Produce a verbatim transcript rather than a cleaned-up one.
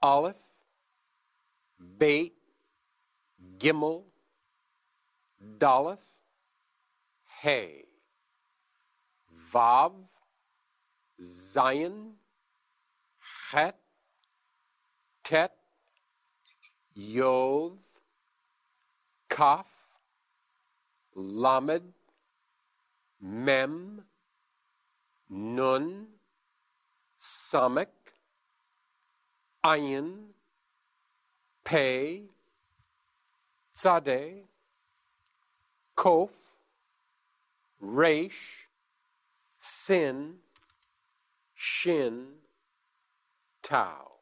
Aleph, Beit, Gimel, Daleth, Hey, Vav, Zion, Chet, Tet, Yod, Kaf, Lamed, Mem, Nun, Samek, Ayin, Pei, Tzadeh, Kof, Resh, Sin, Shin, Tau.